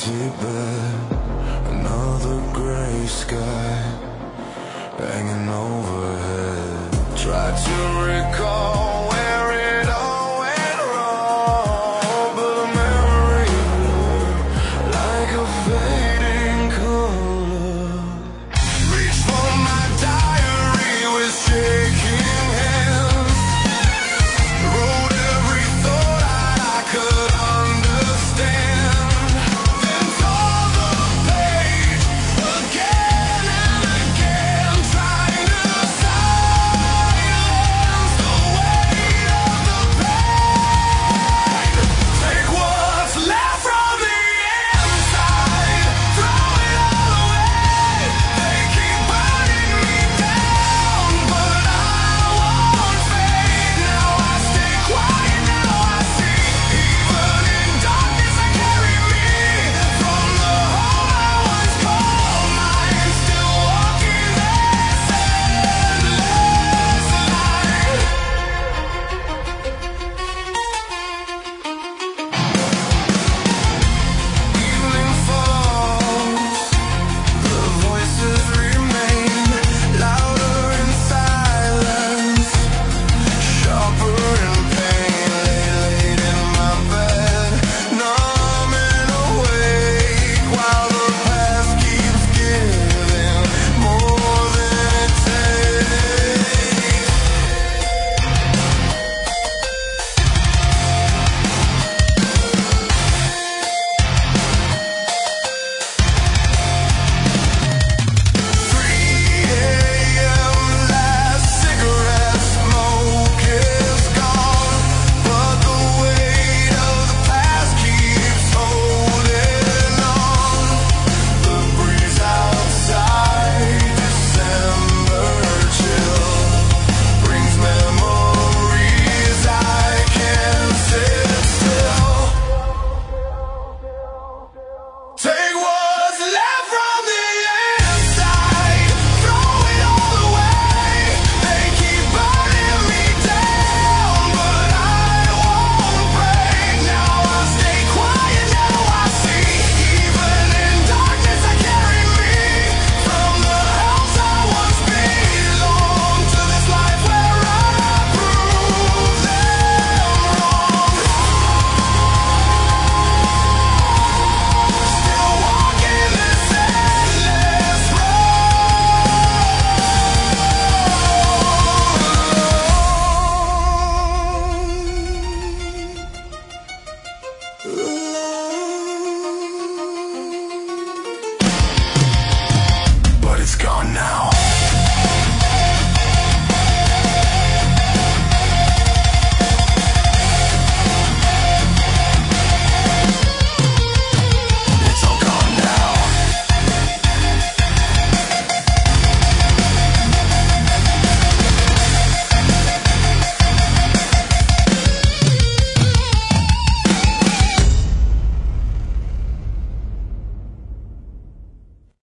empty bed, another gray sky hanging overhead. Try to recall where it all went wrong, but a memory like a fading color. Reach for my diary with shaking hands, wrote every thought I could understand, then tore the page again and again, trying to silence the weight of the pain. Take what's left from the inside, throw it all away. They keep burning me down, but I won't fade. Now I stay quiet, now I see. Even in darkness I carry me from the home I once called mine. Still walking this endless line. Evening falls, the voices remain louder in silence, sharper in pain. Lay laid in my bed, numb and awake, while the past keeps giving more than it takes. Last cigarette smoke is gone, but the weight of the past keeps holding on. The breeze outside, December chill, brings memories. I can't sit still. Take what's left from the inside, throw it all away. They keep burning me down, but I won't break. Now I stay quiet, now I see. Even in darkness I carry me from the house I once belonged to, this life where I prove them wrong. Still walking this endless road.